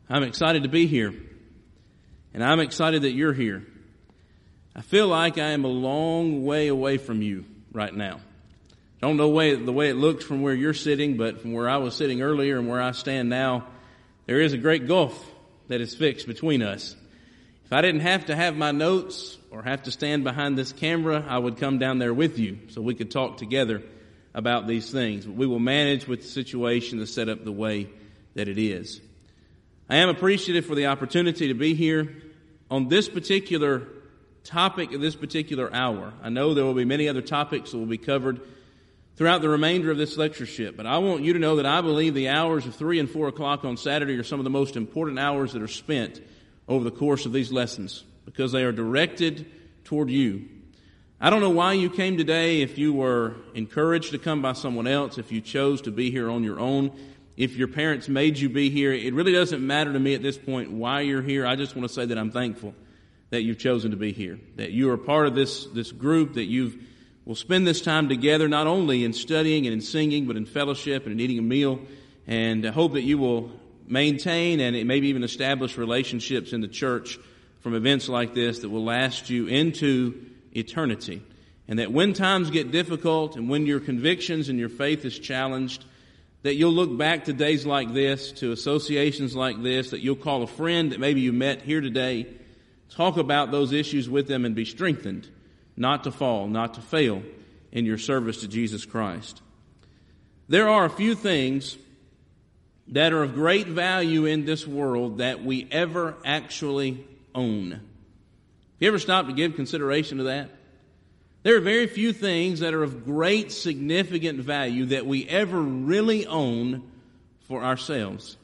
I'm excited to be here, and I'm excited that you're here. I feel like I am a long way away from you right now. Don't know the way it looks from where you're sitting, but from where I was sitting earlier and where I stand now, there is a great gulf that is fixed between us. If I didn't have to have my notes or have to stand behind this camera, I would come down there with you so we could talk together about these things. But we will manage with the situation to set up the way that it is. I am appreciative for the opportunity to be here on this particular topic at this particular hour. I know there will be many other topics that will be covered throughout the remainder of this lectureship, but I want you to know that I believe the hours of 3 and 4 o'clock on Saturday are some of the most important hours that are spent over the course of these lessons because they are directed toward you. I don't know why you came today, if you were encouraged to come by someone else, if you chose to be here on your own, if your parents made you be here. It really doesn't matter to me at this point why you're here. I just want to say that I'm thankful that you've chosen to be here, that you are part of this group, that you will spend this time together not only in studying and in singing, but in fellowship and in eating a meal. And I hope that you will maintain and maybe even establish relationships in the church from events like this that will last you into eternity. And that when times get difficult and when your convictions and your faith is challenged, that you'll look back to days like this, to associations like this, that you'll call a friend that maybe you met here today, talk about those issues with them and be strengthened, not to fall, not to fail in your service to Jesus Christ. There are a few things that are of great value in this world that we ever actually own. Have you ever stopped to give consideration to that? There are very few things that are of great significant value that we ever really own for ourselves.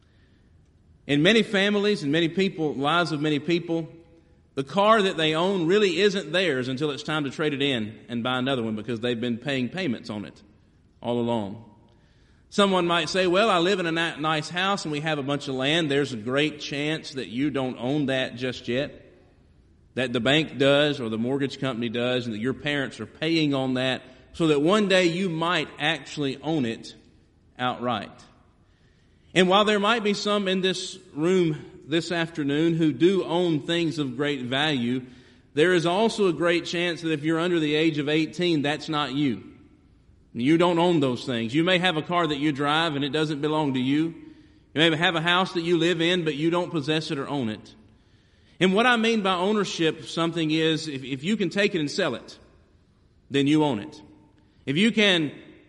In many families and many people, lives of many people, the car that they own really isn't theirs until it's time to trade it in and buy another one because they've been paying payments on it all along. Someone might say, well, I live in a nice house and we have a bunch of land. There's a great chance that you don't own that just yet, that the bank does or the mortgage company does, and that your parents are paying on that so that one day you might actually own it outright. And while there might be some in this room this afternoon who do own things of great value, there is also a great chance that if you're under the age of 18, that's not you. You don't own those things. You may have a car that you drive and it doesn't belong to you. You may have a house that you live in, but you don't possess it or own it. And what I mean by ownership of something is if you can take it and sell it, then you own it. If you can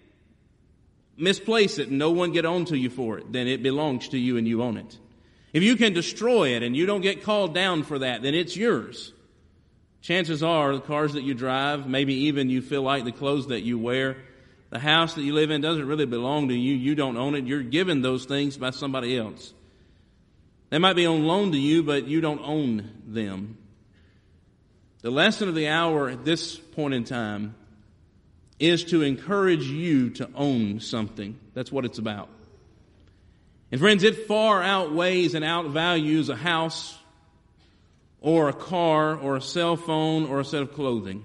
misplace it and no one get on to you for it, then it belongs to you and you own it. If you can destroy it and you don't get called down for that, then it's yours. Chances are the cars that you drive, maybe even you feel like the clothes that you wear, the house that you live in doesn't really belong to you. You don't own it. You're given those things by somebody else. They might be on loan to you, but you don't own them. The lesson of the hour at this point in time is to encourage you to own something. That's what it's about. And friends, it far outweighs and outvalues a house or a car or a cell phone or a set of clothing.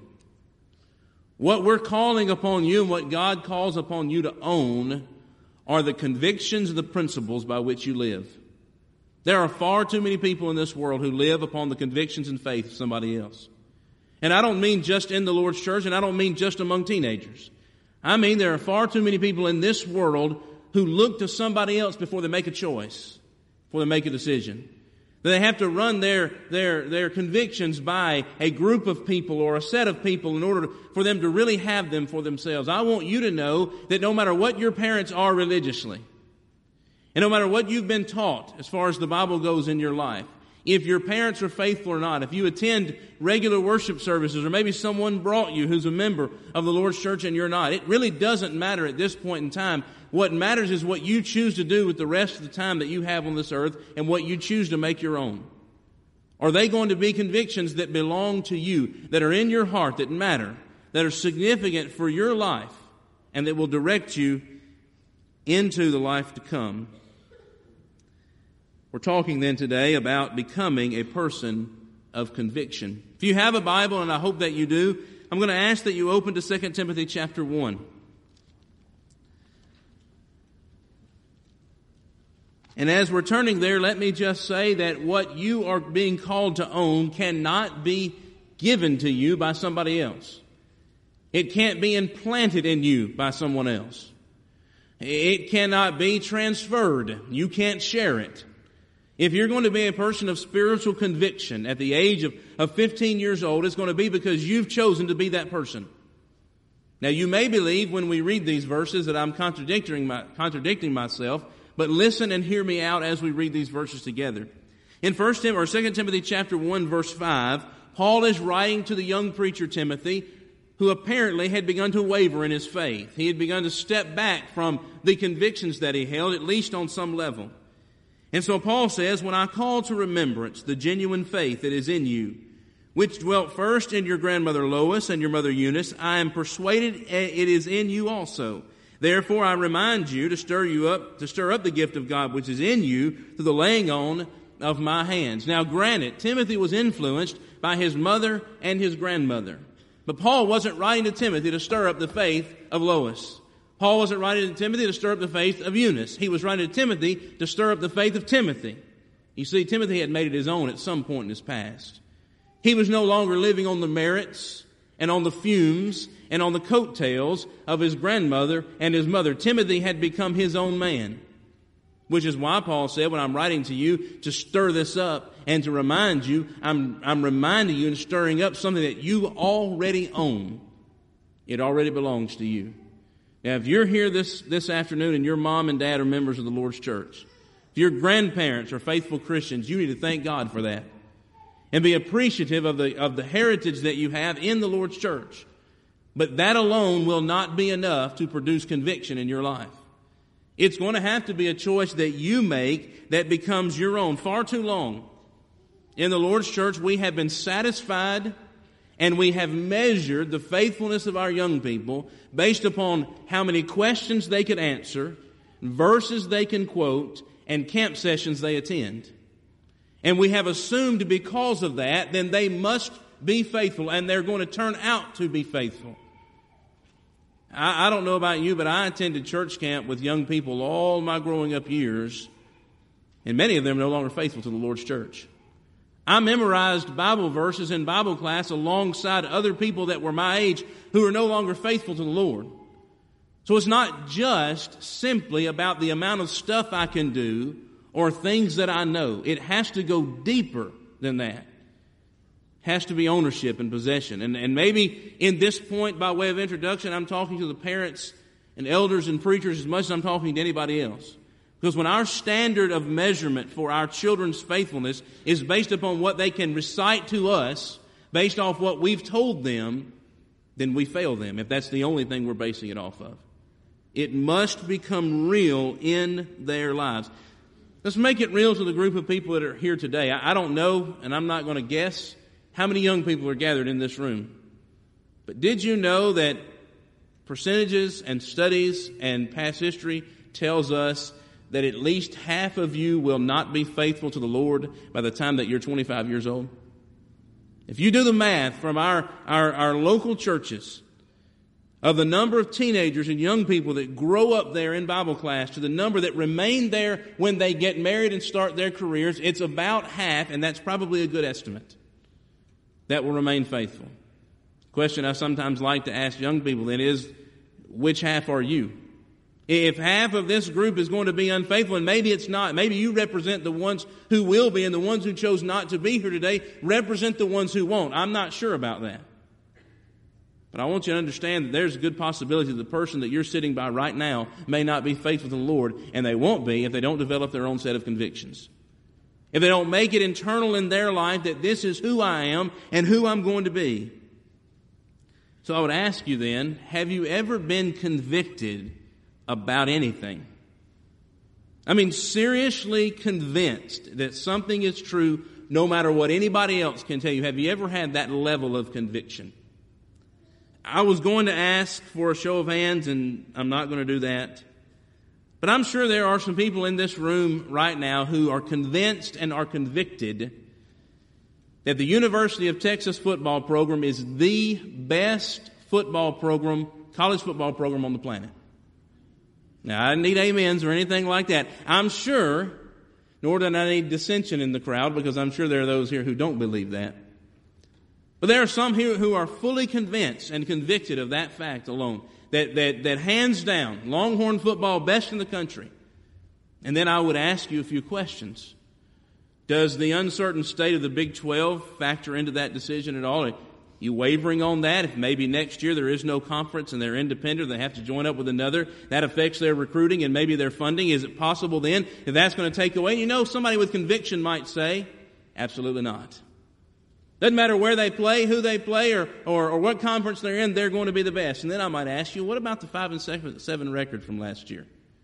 What we're calling upon you and what God calls upon you to own are the convictions and the principles by which you live. There are far too many people in this world who live upon the convictions and faith of somebody else. And I don't mean just in the Lord's church, and I don't mean just among teenagers. I mean there are far too many people in this world who look to somebody else before they make a choice, before they make a decision. They have to run their convictions by a group of people or a set of people in order for them to really have them for themselves. I want you to know that no matter what your parents are religiously, and no matter what you've been taught as far as the Bible goes in your life, if your parents are faithful or not, if you attend regular worship services, or maybe someone brought you who's a member of the Lord's church and you're not, it really doesn't matter at this point in time. What matters is what you choose to do with the rest of the time that you have on this earth and what you choose to make your own. Are they going to be convictions that belong to you, that are in your heart, that matter, that are significant for your life, and that will direct you into the life to come? We're talking then today about becoming a person of conviction. If you have a Bible, and I hope that you do, I'm going to ask that you open to 2 Timothy chapter 1. And as we're turning there, let me just say that what you are being called to own cannot be given to you by somebody else. It can't be implanted in you by someone else. It cannot be transferred. You can't share it. If you're going to be a person of spiritual conviction at the age of 15 years old, it's going to be because you've chosen to be that person. Now, you may believe when we read these verses that I'm contradicting myself, but listen and hear me out as we read these verses together. In 2 Timothy chapter 1, verse 5, Paul is writing to the young preacher Timothy, who apparently had begun to waver in his faith. He had begun to step back from the convictions that he held, at least on some level. And so Paul says, when I call to remembrance the genuine faith that is in you, which dwelt first in your grandmother Lois and your mother Eunice, I am persuaded it is in you also. Therefore I remind you to stir up the gift of God which is in you through the laying on of my hands. Now granted, Timothy was influenced by his mother and his grandmother. But Paul wasn't writing to Timothy to stir up the faith of Lois. Paul wasn't writing to Timothy to stir up the faith of Eunice. He was writing to Timothy to stir up the faith of Timothy. You see, Timothy had made it his own at some point in his past. He was no longer living on the merits and on the fumes and on the coattails of his grandmother and his mother. Timothy had become his own man, which is why Paul said, when I'm writing to you to stir this up and to remind you, I'm reminding you and stirring up something that you already own. It already belongs to you. Now, if you're here this afternoon and your mom and dad are members of the Lord's church, if your grandparents are faithful Christians, you need to thank God for that and be appreciative of the heritage that you have in the Lord's church. But that alone will not be enough to produce conviction in your life. It's going to have to be a choice that you make that becomes your own. Far too long in the Lord's church, we have been satisfied and we have measured the faithfulness of our young people based upon how many questions they could answer, verses they can quote, and camp sessions they attend. And we have assumed because of that, then they must be faithful, and they're going to turn out to be faithful. I don't know about you, but I attended church camp with young people all my growing up years, and many of them are no longer faithful to the Lord's church. I memorized Bible verses in Bible class alongside other people that were my age who are no longer faithful to the Lord. So it's not just simply about the amount of stuff I can do or things that I know. It has to go deeper than that. It has to be ownership and possession. And maybe in this point, by way of introduction, I'm talking to the parents and elders and preachers as much as I'm talking to anybody else. Because when our standard of measurement for our children's faithfulness is based upon what they can recite to us, based off what we've told them, then we fail them, if that's the only thing we're basing it off of. It must become real in their lives. Let's make it real to the group of people that are here today. I don't know, and I'm not going to guess, how many young people are gathered in this room. But did you know that percentages and studies and past history tells us that at least half of you will not be faithful to the Lord by the time that you're 25 years old? If you do the math from our local churches of the number of teenagers and young people that grow up there in Bible class to the number that remain there when they get married and start their careers, it's about half, and that's probably a good estimate, that will remain faithful. The question I sometimes like to ask young people then is, which half are you? If half of this group is going to be unfaithful, and maybe it's not, maybe you represent the ones who will be, and the ones who chose not to be here today represent the ones who won't. I'm not sure about that. But I want you to understand that there's a good possibility that the person that you're sitting by right now may not be faithful to the Lord, and they won't be if they don't develop their own set of convictions. If they don't make it internal in their life that this is who I am and who I'm going to be. So I would ask you then, have you ever been convicted about anything? I mean, seriously convinced that something is true no matter what anybody else can tell you. Have you ever had that level of conviction? I was going to ask for a show of hands, and I'm not going to do that. But I'm sure there are some people in this room right now who are convinced and are convicted that the University of Texas football program is the best football program, college football program on the planet. Now, I didn't need amens or anything like that. I'm sure nor do I need dissension in the crowd, because I'm sure there are those here who don't believe that. But there are some here who are fully convinced and convicted of that fact alone, that hands down, Longhorn football best in the country. And then I would ask you a few questions. Does the uncertain state of the Big 12 factor into that decision at all? Are you wavering on that? If maybe next year there is no conference and they're independent, they have to join up with another, that affects their recruiting and maybe their funding. Is it possible then that that's going to take away? You know, somebody with conviction might say, absolutely not. Doesn't matter where they play, who they play, or what conference they're in, they're going to be the best. And then I might ask you, what about the 5-7 record from last year?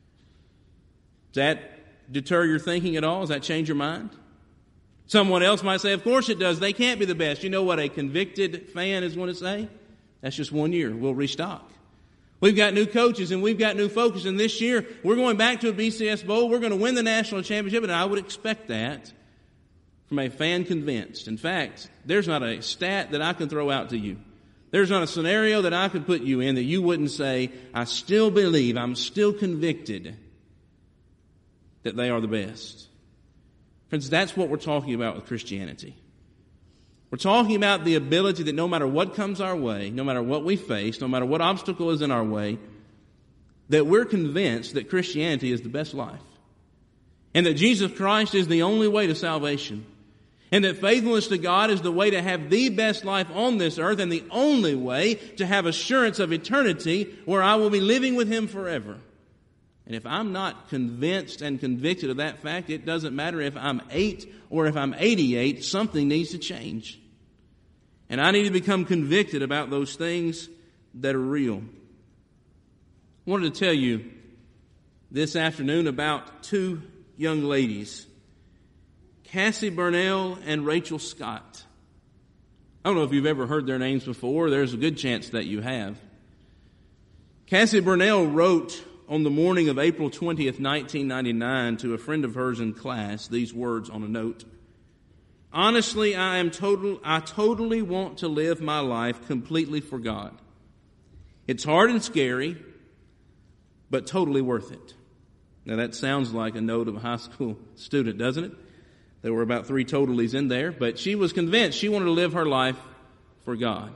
Does that deter your thinking at all? Does that change your mind? Someone else might say, of course it does. They can't be the best. You know what a convicted fan is going to say? That's just 1 year. We'll restock. We've got new coaches and we've got new focus. And this year, we're going back to a BCS Bowl. We're going to win the national championship. And I would expect that from a fan convinced. In fact, there's not a stat that I can throw out to you. There's not a scenario that I could put you in that you wouldn't say, I still believe, I'm still convicted that they are the best. Friends, that's what we're talking about with Christianity. We're talking about the ability that no matter what comes our way, no matter what we face, no matter what obstacle is in our way, that we're convinced that Christianity is the best life. And that Jesus Christ is the only way to salvation. And that faithfulness to God is the way to have the best life on this earth and the only way to have assurance of eternity where I will be living with Him forever. And if I'm not convinced and convicted of that fact, it doesn't matter if I'm 8 or if I'm 88, something needs to change. And I need to become convicted about those things that are real. I wanted to tell you this afternoon about 2 young ladies, Cassie Burnell and Rachel Scott. I don't know if you've ever heard their names before. There's a good chance that you have. Cassie Burnell wrote on the morning of April 20th, 1999, to a friend of hers in class, these words on a note. Honestly, I totally want to live my life completely for God. It's hard and scary, but totally worth it. Now that sounds like a note of a high school student, doesn't it? There were about 3 totallys in there, but she was convinced she wanted to live her life for God.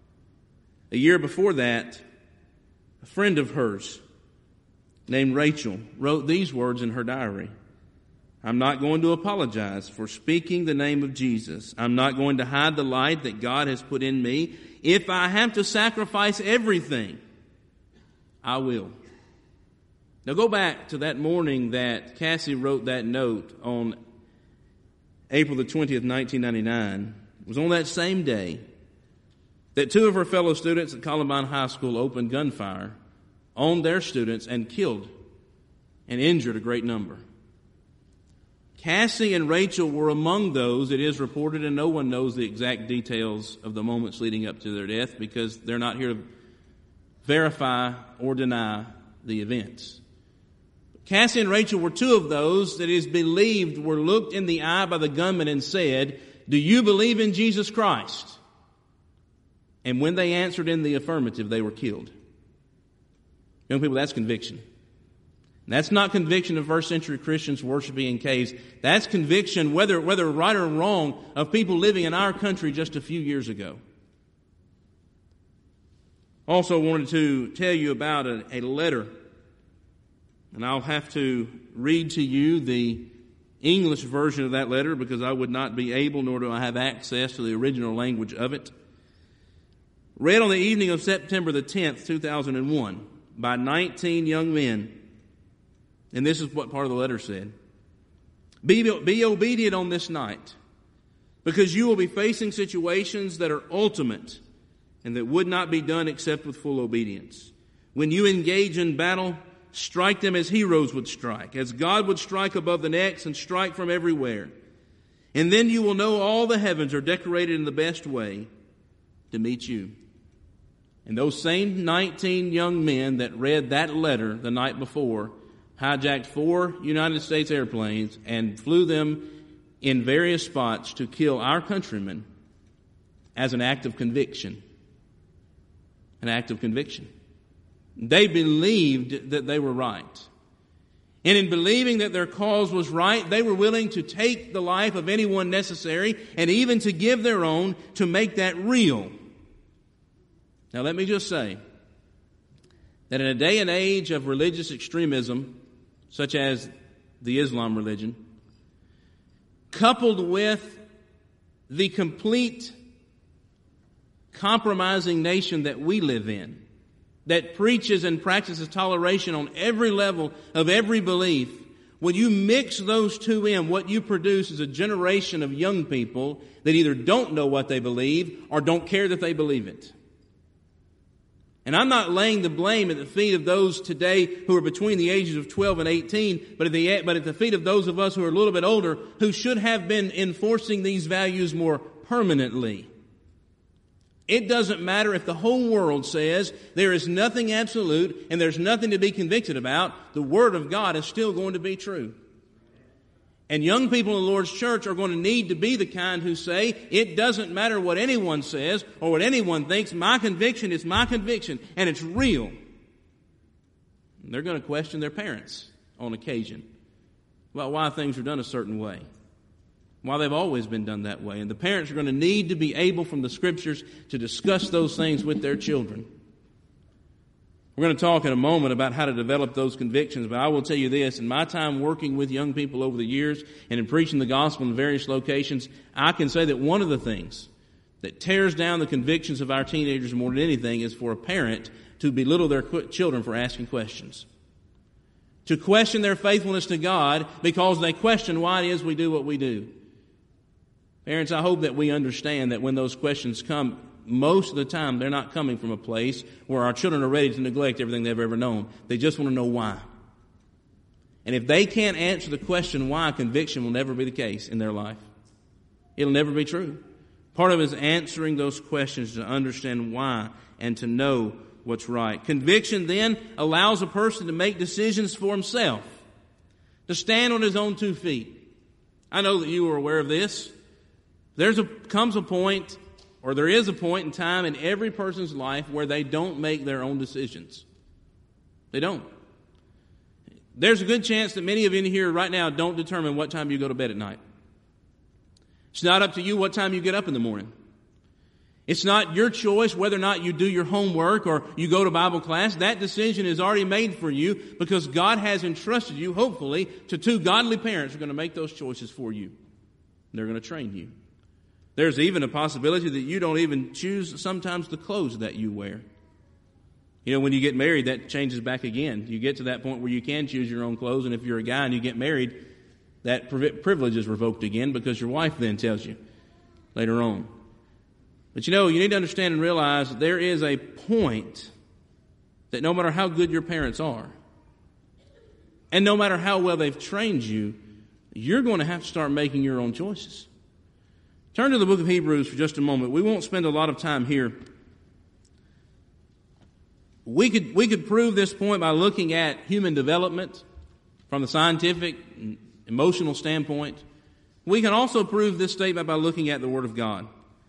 A year before that, a friend of hers named Rachel wrote these words in her diary. I'm not going to apologize for speaking the name of Jesus. I'm not going to hide the light that God has put in me. If I have to sacrifice everything, I will. Now go back to that morning that Cassie wrote that note on April the 20th, 1999. It was on that same day that 2 of her fellow students at Columbine High School opened gunfire on their students and killed and injured a great number. Cassie and Rachel were among those, it is reported, and no one knows the exact details of the moments leading up to their death because they're not here to verify or deny the events. Cassie and Rachel were 2 of those that is believed were looked in the eye by the gunman and said, do you believe in Jesus Christ? And when they answered in the affirmative, they were killed. Young people, that's conviction. And that's not conviction of first century Christians worshiping in caves. That's conviction, whether right or wrong, of people living in our country just a few years ago. Also wanted to tell you about a letter. And I'll have to read to you the English version of that letter because I would not be able, nor do I have access to the original language of it. Read on the evening of September the 10th, 2001. By 19 young men. And this is what part of the letter said. Be obedient on this night, because you will be facing situations that are ultimate and that would not be done except with full obedience. When you engage in battle, strike them as heroes would strike, as God would strike above the necks and strike from everywhere. And then you will know all the heavens are decorated in the best way to meet you. And those same 19 young men that read that letter the night before hijacked 4 United States airplanes and flew them in various spots to kill our countrymen as an act of conviction. An act of conviction. They believed that they were right. And in believing that their cause was right, they were willing to take the life of anyone necessary and even to give their own to make that real. Now let me just say that in a day and age of religious extremism, such as the Islam religion, coupled with the complete compromising nation that we live in, that preaches and practices toleration on every level of every belief, when you mix those two in, what you produce is a generation of young people that either don't know what they believe or don't care that they believe it. And I'm not laying the blame at the feet of those today who are between the ages of 12 and 18, but at the feet of those of us who are a little bit older who should have been enforcing these values more permanently. It doesn't matter if the whole world says there is nothing absolute and there's nothing to be convicted about. The Word of God is still going to be true. And young people in the Lord's church are going to need to be the kind who say, it doesn't matter what anyone says or what anyone thinks. My conviction is my conviction, and it's real. And they're going to question their parents on occasion about why things are done a certain way, why they've always been done that way. And the parents are going to need to be able from the Scriptures to discuss those things with their children. We're going to talk in a moment about how to develop those convictions, but I will tell you this, in my time working with young people over the years and in preaching the gospel in various locations, I can say that one of the things that tears down the convictions of our teenagers more than anything is for a parent to belittle their children for asking questions. To question their faithfulness to God because they question why it is we do what we do. Parents, I hope that we understand that when those questions come, most of the time, they're not coming from a place where our children are ready to neglect everything they've ever known. They just want to know why. And if they can't answer the question why, conviction will never be the case in their life. It'll never be true. Part of it is answering those questions to understand why and to know what's right. Conviction then allows a person to make decisions for himself, to stand on his own 2 feet. I know that you are aware of this. There is a point in time in every person's life where they don't make their own decisions. They don't. There's a good chance that many of you in here right now don't determine what time you go to bed at night. It's not up to you what time you get up in the morning. It's not your choice whether or not you do your homework or you go to Bible class. That decision is already made for you because God has entrusted you, hopefully, to 2 godly parents who are going to make those choices for you. They're going to train you. There's even a possibility that you don't even choose sometimes the clothes that you wear. You know, when you get married, that changes back again. You get to that point where you can choose your own clothes, and if you're a guy and you get married, that privilege is revoked again because your wife then tells you later on. But you know, you need to understand and realize that there is a point that no matter how good your parents are, and no matter how well they've trained you, you're going to have to start making your own choices. Turn to the book of Hebrews for just a moment. We won't spend a lot of time here. We could prove this point by looking at human development from the scientific and emotional standpoint. We can also prove this statement by looking at the Word of God,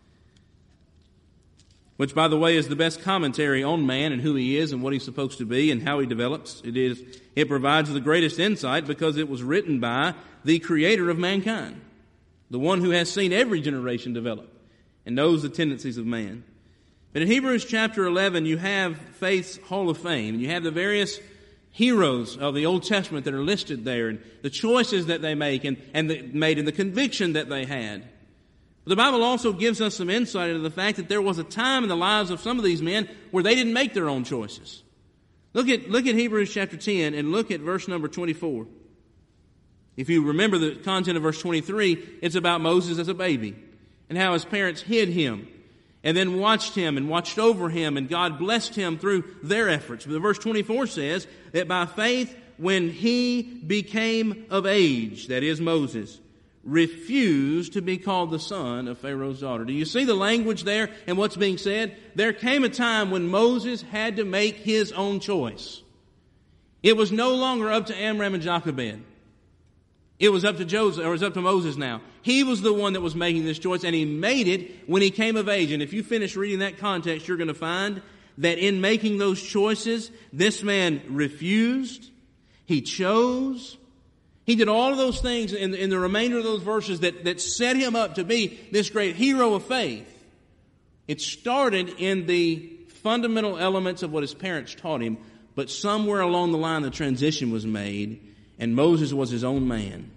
which, by the way, is the best commentary on man and who he is and what he's supposed to be and how he develops. It provides the greatest insight because it was written by the Creator of mankind, the one who has seen every generation develop and knows the tendencies of man. But in Hebrews chapter 11, you have faith's Hall of Fame, and you have the various heroes of the Old Testament that are listed there, and the choices that they make and the conviction that they had. But the Bible also gives us some insight into the fact that there was a time in the lives of some of these men where they didn't make their own choices. Look at Hebrews chapter 10 and look at verse number 24. If you remember the content of verse 23, it's about Moses as a baby and how his parents hid him and then watched him and watched over him, and God blessed him through their efforts. But verse 24 says that by faith, when he became of age, that is Moses, refused to be called the son of Pharaoh's daughter. Do you see the language there and what's being said? There came a time when Moses had to make his own choice. It was no longer up to Amram and Jochebed. It was up to Joseph, or it was up to Moses now. He was the one that was making this choice, and he made it when he came of age. And if you finish reading that context, you're going to find that in making those choices, this man refused. He chose. He did all of those things in the remainder of those verses that set him up to be this great hero of faith. It started in the fundamental elements of what his parents taught him, but somewhere along the line the transition was made, and Moses was his own man.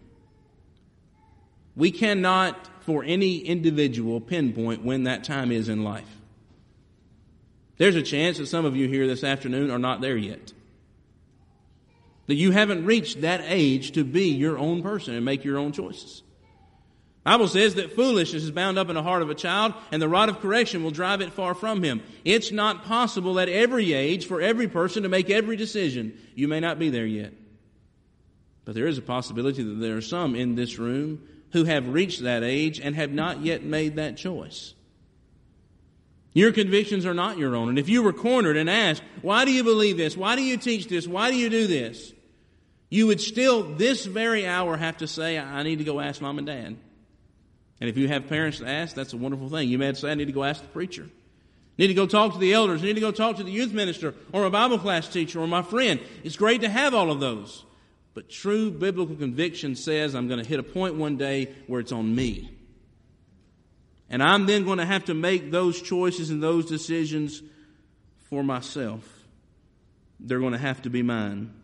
We cannot, for any individual, pinpoint when that time is in life. There's a chance that some of you here this afternoon are not there yet. That you haven't reached that age to be your own person and make your own choices. The Bible says that foolishness is bound up in the heart of a child, and the rod of correction will drive it far from him. It's not possible at every age for every person to make every decision. You may not be there yet. But there is a possibility that there are some in this room who have reached that age and have not yet made that choice. Your convictions are not your own. And if you were cornered and asked, why do you believe this? Why do you teach this? Why do you do this? You would still, this very hour, have to say, I need to go ask Mom and Dad. And if you have parents to ask, that's a wonderful thing. You may say, I need to go ask the preacher. I need to go talk to the elders. I need to go talk to the youth minister or a Bible class teacher or my friend. It's great to have all of those. But true biblical conviction says I'm going to hit a point one day where it's on me. And I'm then going to have to make those choices and those decisions for myself. They're going to have to be mine.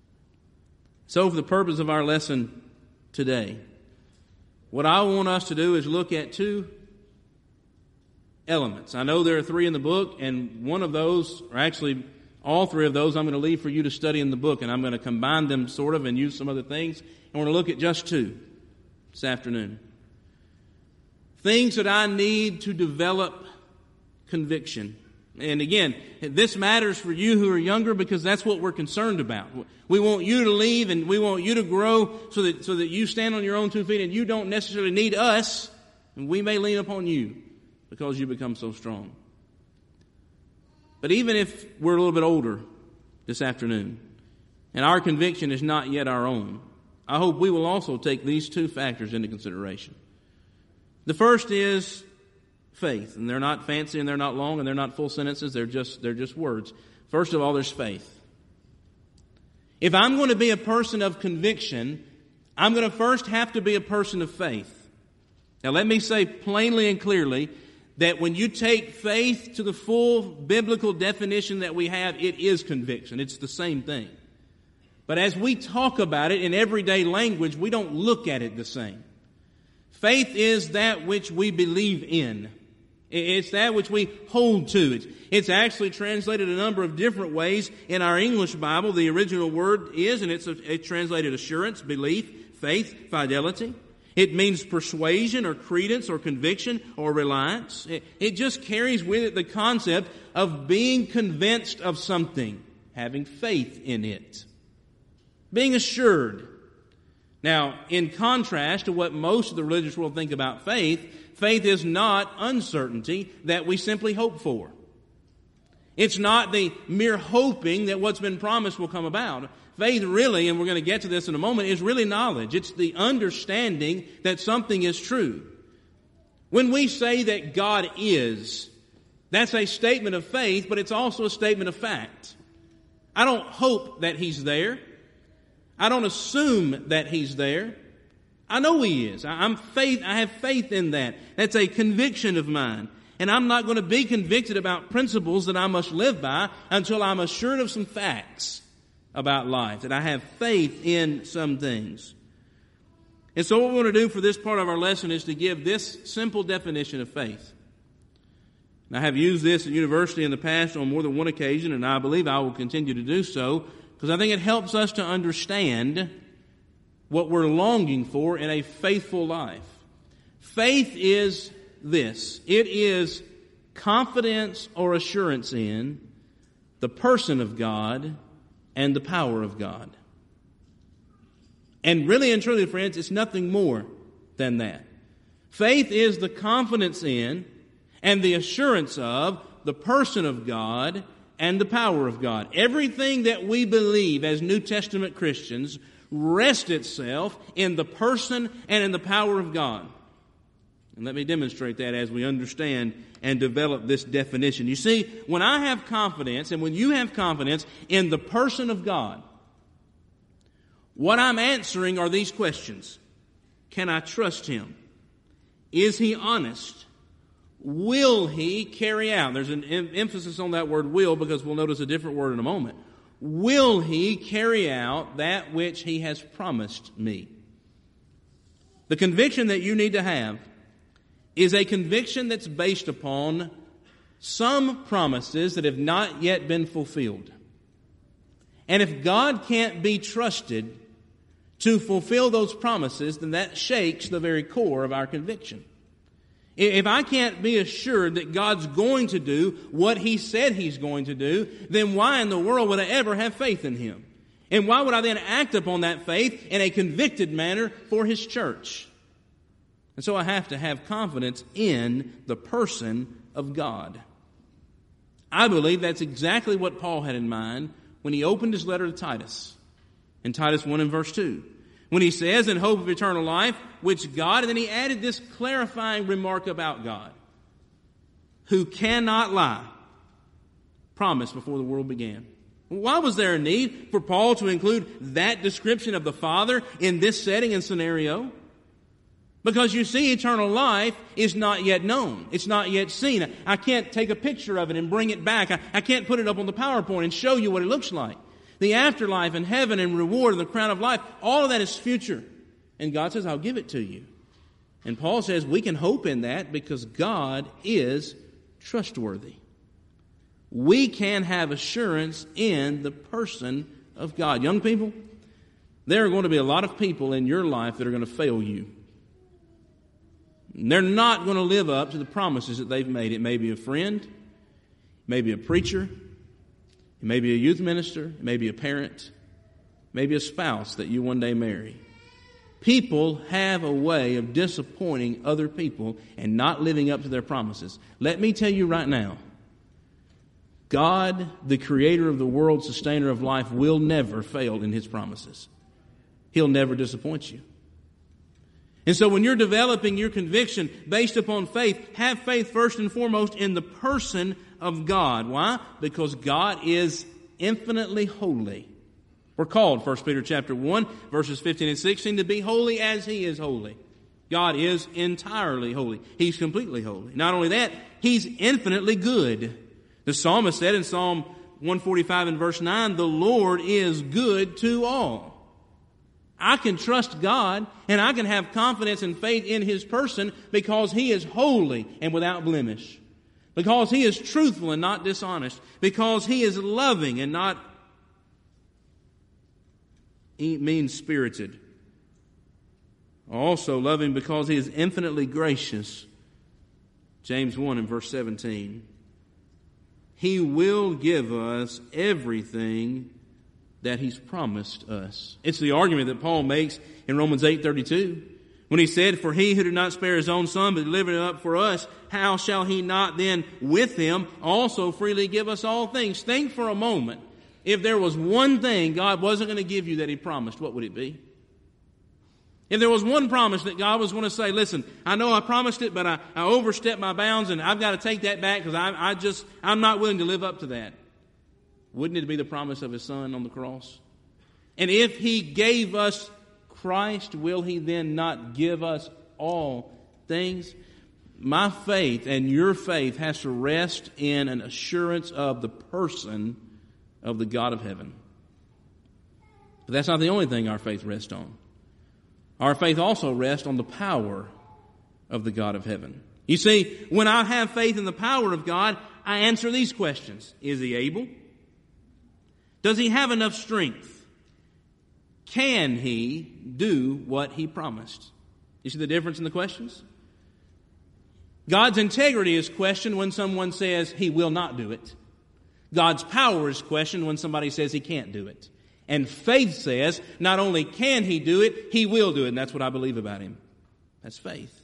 So for the purpose of our lesson today, what I want us to do is look at two elements. I know there are three in the book, and one of those, or actually all three of those, I'm going to leave for you to study in the book, and I'm going to combine them sort of and use some other things. And we're going to look at just two this afternoon. Things that I need to develop conviction. And again, this matters for you who are younger because that's what we're concerned about. We want you to leave and we want you to grow so that you stand on your own 2 feet and you don't necessarily need us. And we may lean upon you because you become so strong. But even if we're a little bit older this afternoon and our conviction is not yet our own, I hope we will also take these two factors into consideration. The first is faith, and they're not fancy and they're not long and they're not full sentences, they're just words. First of all, there's faith. If I'm going to be a person of conviction, I'm going to first have to be a person of faith. Now let me say plainly and clearly that when you take faith to the full biblical definition that we have, it is conviction. It's the same thing. But as we talk about it in everyday language, we don't look at it the same. Faith is that which we believe in. It's that which we hold to. It's actually translated a number of different ways in our English Bible. The original word is, and it's translated assurance, belief, faith, fidelity. It means persuasion or credence or conviction or reliance. It just carries with it the concept of being convinced of something, having faith in it, being assured. Now, in contrast to what most of the religious world think about faith, faith is not uncertainty that we simply hope for. It's not the mere hoping that what's been promised will come about. Faith really, and we're going to get to this in a moment, is really knowledge. It's the understanding that something is true. When we say that God is, that's a statement of faith, but it's also a statement of fact. I don't hope that He's there. I don't assume that He's there. I know He is. I have faith in that. That's a conviction of mine. And I'm not going to be convicted about principles that I must live by until I'm assured of some facts about life, that I have faith in some things. And so what we want to do for this part of our lesson is to give this simple definition of faith. And I have used this at university in the past on more than one occasion, and I believe I will continue to do so, because I think it helps us to understand what we're longing for in a faithful life. Faith is this. It is confidence or assurance in the person of God and the power of God. And really and truly, friends, it's nothing more than that. Faith is the confidence in and the assurance of the person of God and the power of God. Everything that we believe as New Testament Christians rests itself in the person and in the power of God. And let me demonstrate that as we understand and develop this definition. You see, when I have confidence and when you have confidence in the person of God, What I'm answering are these questions. Can I trust him? Is he honest? Will he carry out? There's an emphasis on that word will, because we'll notice a different word in a moment. Will he carry out that which he has promised me? The conviction that you need to have is a conviction that's based upon some promises that have not yet been fulfilled. And if God can't be trusted to fulfill those promises, then that shakes the very core of our conviction. If I can't be assured that God's going to do what He said He's going to do, then why in the world would I ever have faith in Him? And why would I then act upon that faith in a convicted manner for His church? And so I have to have confidence in the person of God. I believe that's exactly what Paul had in mind when he opened his letter to Titus, in Titus 1 and verse 2. When he says, in hope of eternal life, which God, and then he added this clarifying remark about God, who cannot lie, promised before the world began. Why was there a need for Paul to include that description of the Father in this setting and scenario? Because you see, eternal life is not yet known. It's not yet seen. I can't take a picture of it and bring it back. I can't put it up on the PowerPoint and show you what it looks like. The afterlife and heaven and reward and the crown of life, all of that is future. And God says, I'll give it to you. And Paul says we can hope in that because God is trustworthy. We can have assurance in the person of God. Young people, there are going to be a lot of people in your life that are going to fail you. They're not going to live up to the promises that they've made. It may be a friend, it may be a preacher, it may be a youth minister, it may be a parent, it may be a spouse that you one day marry. People have a way of disappointing other people and not living up to their promises. Let me tell you right now, God, the creator of the world, sustainer of life, will never fail in His promises. He'll never disappoint you. And so when you're developing your conviction based upon faith, have faith first and foremost in the person of God. Why? Because God is infinitely holy. We're called, 1 Peter chapter 1, verses 15 and 16, to be holy as He is holy. God is entirely holy. He's completely holy. Not only that, He's infinitely good. The psalmist said in Psalm 145 and verse 9, the Lord is good to all. I can trust God and I can have confidence and faith in His person because He is holy and without blemish. Because He is truthful and not dishonest. Because He is loving and not mean-spirited. Also loving because He is infinitely gracious. James 1 and verse 17. He will give us everything that He's promised us. It's the argument that Paul makes in Romans 8:32 when he said, for He who did not spare His own Son but delivered Him up for us, how shall He not then with Him also freely give us all things? Think for a moment. If there was one thing God wasn't going to give you that He promised, what would it be? If there was one promise that God was going to say, listen, I know I promised it, but I overstepped my bounds and I've got to take that back because I'm not willing to live up to that. Wouldn't it be the promise of His Son on the cross? And if He gave us Christ, will He then not give us all things? My faith and your faith has to rest in an assurance of the person of the God of heaven. But that's not the only thing our faith rests on. Our faith also rests on the power of the God of heaven. You see, when I have faith in the power of God, I answer these questions. Is He able? Does He have enough strength? Can He do what He promised? You see the difference in the questions? God's integrity is questioned when someone says He will not do it. God's power is questioned when somebody says He can't do it. And faith says not only can He do it, He will do it. And that's what I believe about Him. That's faith.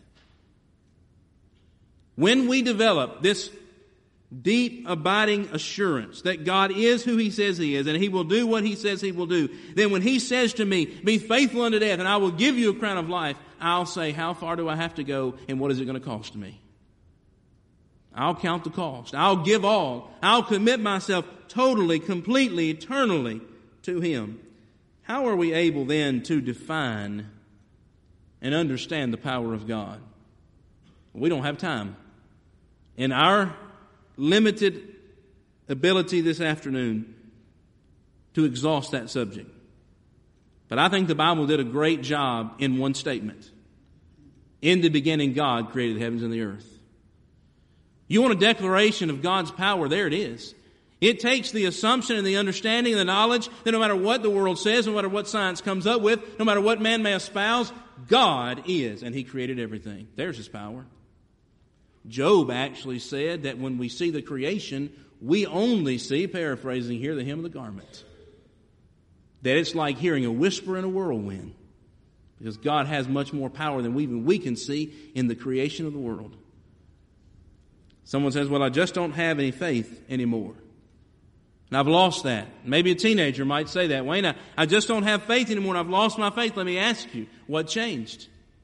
When we develop this deep, abiding assurance that God is who He says He is and He will do what He says He will do, then when He says to me, be faithful unto death and I will give you a crown of life, I'll say, how far do I have to go and what is it going to cost me? I'll count the cost. I'll give all. I'll commit myself totally, completely, eternally to Him. how are we able then to define and understand the power of God? We don't have time. In our limited ability this afternoon to exhaust that subject. But I think the Bible did a great job in one statement. In the beginning, God created the heavens and the earth. You want a declaration of God's power? There it is. It takes the assumption and the understanding and the knowledge that no matter what the world says, no matter what science comes up with, no matter what man may espouse, God is, and He created everything. There's His power. Job actually said that when we see the creation, we only see, paraphrasing here, the hem of the garment. That it's like hearing a whisper in a whirlwind. Because God has much more power than even we can see in the creation of the world. Someone says, well, I just don't have any faith anymore. And I've lost that. Maybe a teenager might say that. Wayne, I just don't have faith anymore and I've lost my faith. Let me ask you, what changed?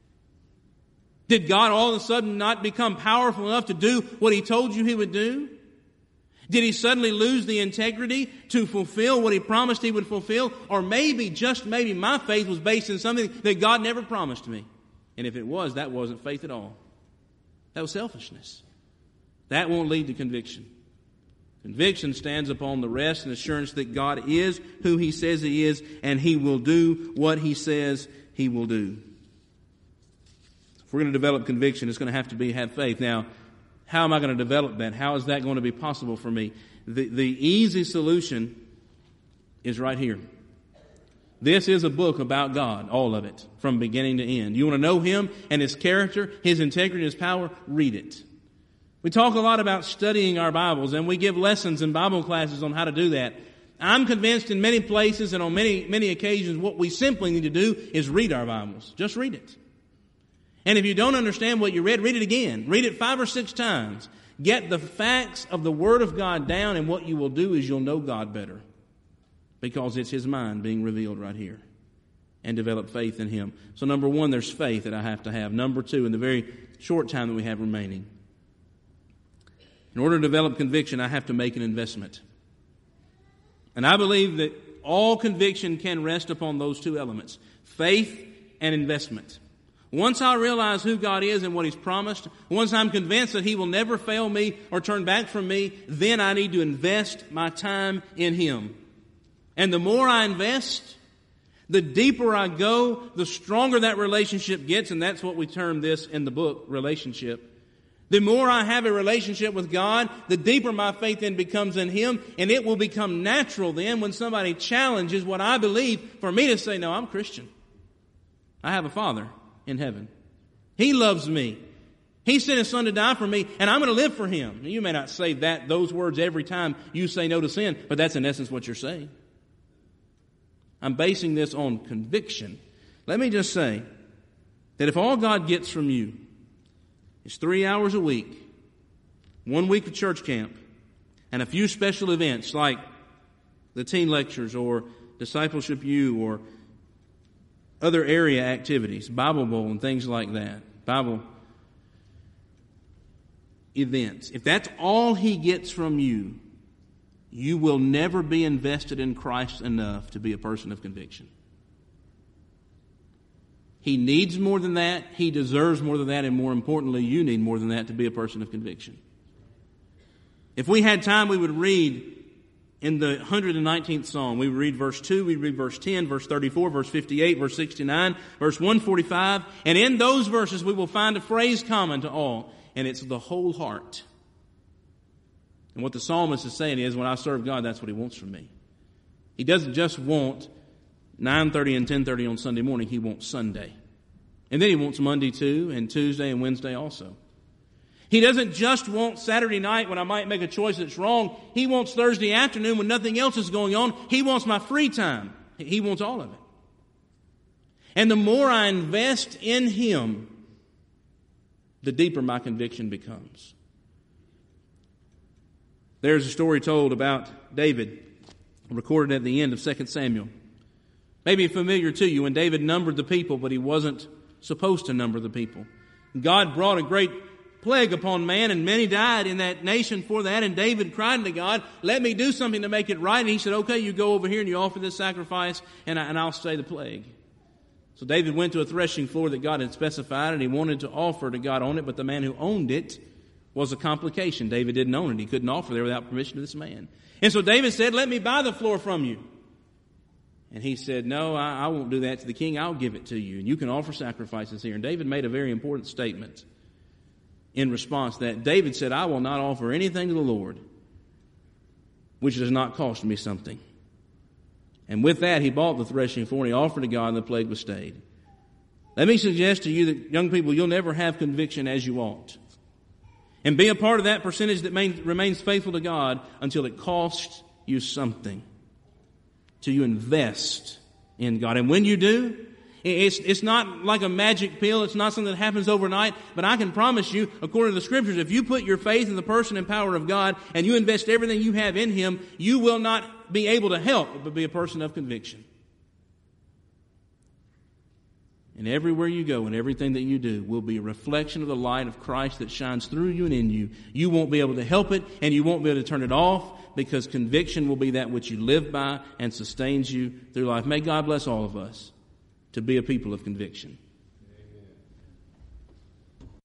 Did God all of a sudden not become powerful enough to do what He told you He would do? Did He suddenly lose the integrity to fulfill what He promised He would fulfill? Or maybe, just maybe, my faith was based in something that God never promised me. And if it was, that wasn't faith at all. That was selfishness. That won't lead to conviction. Conviction stands upon the rest and assurance that God is who He says He is, and He will do what He says He will do. If we're going to develop conviction, it's going to have to have faith. Now, how am I going to develop that? How is that going to be possible for me? The easy solution is right here. This is a book about God, all of it, from beginning to end. You want to know Him and His character, His integrity, His power? Read it. We talk a lot about studying our Bibles, and we give lessons in Bible classes on how to do that. I'm convinced in many places and on many occasions what we simply need to do is read our Bibles. Just read it. And if you don't understand what you read it again. Read it 5 or 6 times. Get the facts of the Word of God down, and what you will do is you'll know God better. Because it's His mind being revealed right here. And develop faith in Him. So number 1, there's faith that I have to have. Number 2, in the very short time that we have remaining, in order to develop conviction, I have to make an investment. And I believe that all conviction can rest upon those 2 elements. Faith and investment. Once I realize who God is and what He's promised, once I'm convinced that He will never fail me or turn back from me, then I need to invest my time in Him. And the more I invest, the deeper I go, the stronger that relationship gets, and that's what we term this in the book, relationship. The more I have a relationship with God, the deeper my faith then becomes in Him, and it will become natural then when somebody challenges what I believe for me to say, no, I'm Christian. I have a Father in heaven. He loves me. He sent His Son to die for me, and I'm going to live for Him. You may not say those words every time you say no to sin, but that's in essence what you're saying. I'm basing this on conviction. Let me just say that if all God gets from you is 3 hours a week, 1 week of church camp, and a few special events like the teen lectures or Discipleship U or other area activities, Bible Bowl and things like that, Bible events. If that's all He gets from you, you will never be invested in Christ enough to be a person of conviction. He needs more than that. He deserves more than that. And more importantly, you need more than that to be a person of conviction. If we had time, we would read in the 119th Psalm. We would read verse 2, we would read verse 10, verse 34, verse 58, verse 69, verse 145. And in those verses, we will find a phrase common to all. And it's the whole heart. And what the psalmist is saying is, when I serve God, that's what He wants from me. He doesn't just want 9:30 and 10:30 on Sunday morning. He wants Sunday. And then He wants Monday too, and Tuesday and Wednesday also. He doesn't just want Saturday night when I might make a choice that's wrong. He wants Thursday afternoon when nothing else is going on. He wants my free time. He wants all of it. And the more I invest in Him, the deeper my conviction becomes. There's a story told about David, recorded at the end of 2 Samuel. Maybe familiar to you, when David numbered the people, but he wasn't supposed to number the people. God brought a great plague upon man, and many died in that nation for that. And David cried to God, let me do something to make it right. And he said, okay, you go over here and you offer this sacrifice, and I'll stay the plague. So David went to a threshing floor that God had specified, and he wanted to offer to God on it, but the man who owned it was a complication. David didn't own it. He couldn't offer there without permission of this man. And so David said, let me buy the floor from you. And he said, no, I won't do that to the king. I'll give it to you, and you can offer sacrifices here. And David made a very important statement in response to that. David said, I will not offer anything to the Lord which does not cost me something. And with that, he bought the threshing floor, and he offered to God, and the plague was stayed. Let me suggest to you that, young people, you'll never have conviction as you ought. And be a part of that percentage that remains faithful to God until it costs you something. Till you invest in God. And when you do, it's not like a magic pill. It's not something that happens overnight. But I can promise you, according to the Scriptures, if you put your faith in the person and power of God and you invest everything you have in Him, you will not be able to help but be a person of conviction. And everywhere you go and everything that you do will be a reflection of the light of Christ that shines through you and in you. You won't be able to help it, and you won't be able to turn it off, because conviction will be that which you live by and sustains you through life. May God bless all of us to be a people of conviction.